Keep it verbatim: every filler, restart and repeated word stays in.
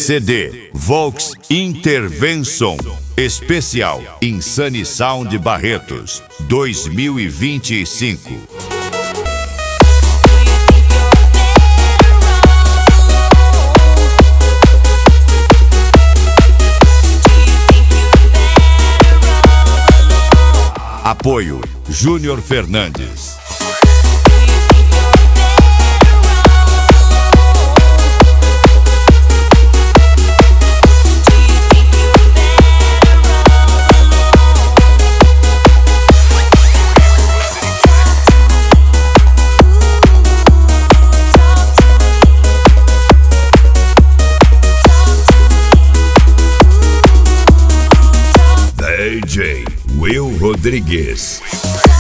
C D Volks Intervention Especial Insane Sound Barretos dois mil e vinte e cinco. Apoio Júnior Fernandes. D J Will Rodrigues.